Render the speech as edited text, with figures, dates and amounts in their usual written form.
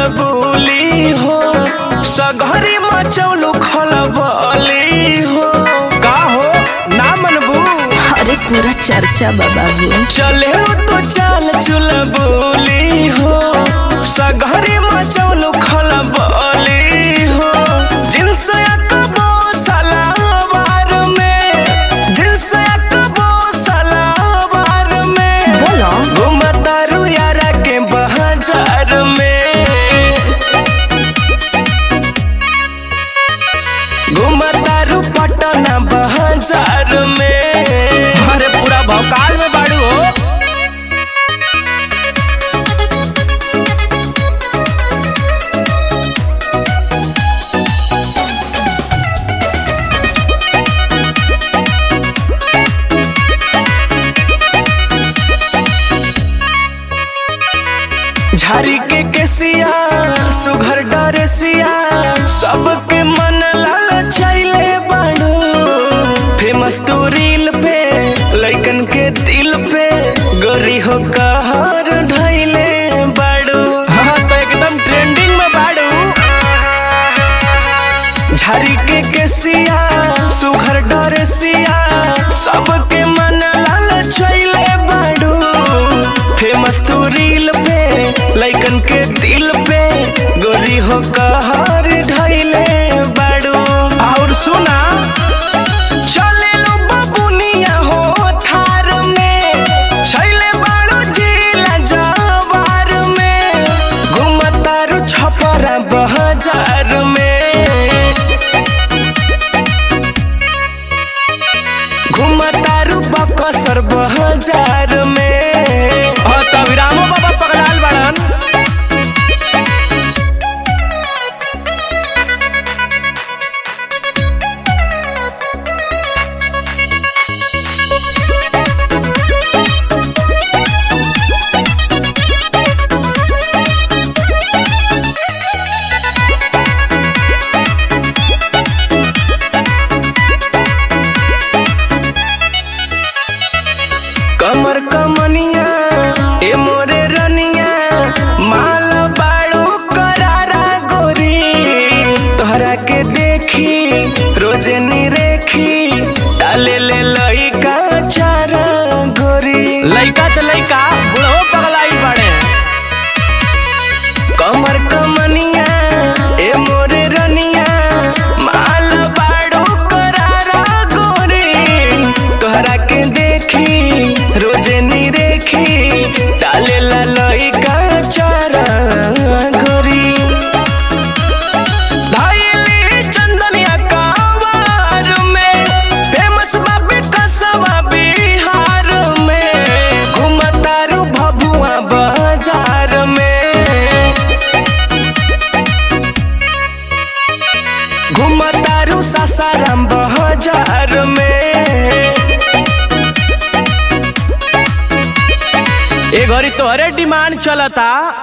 बोली हो सगरी मचौलू खलबली हो का हो ना मनबू। अरे पूरा चर्चा बाबू चले तो चाल चुल बोली हो सगरी मचौलू खलबली हो जिनस अकबो सलावार में जिनस अकबो सलावार में बोलो घुमतारू यारा के बाजार में घुमतारू पटना बाजार में। अरे पूरा भौकाल में बाड़ू हो। झारी के केसिया सुघर डरेसिया सबके मन लालचाइले बाड़ू फेमस तो रील पे लइकन के दिल पे गोरी हो कहर ढाइले बाड़ू। हाँ तो एकदम ट्रेंडिंग में बाड़ू। झारी के केसिया सुघर डरेसिया सबके मन लालचाइले बाड़ू फेमस तो रील पे लइकन के दिल पे गोरी हो कहर ढाइले बाड़ू। और सुना चले लो बबुनिया हो थार में छैले बाड़ू जिला जवार में घुमतारू छपरा बाजार में घुमतारू बकसर बाजार में। तब रामो बाबा पगलाल बाड़न। कमर कमनिया ए मोरे रनिया माल बाड़ू करारा गोरी तोहरा के देखी रोजे नी रेखी डाले ले लइका चारा गोरी। लइका तो लइका बुढ़ो पगलाई बाड़े। कमर कमनिया ए मोरे रनिया माल बाड़ू करारा गोरी तोहरा के देखी रोजे नी रेखी डाले ला लइका चारा गोरी। धाइली चंदनिया कावार में फेमस बाबी कसवा बिहार में घुमतारू भभुआ बाजार में घुमतारू सासाराम बाजार में। ए घड़ी तोहरे डिमांड चलता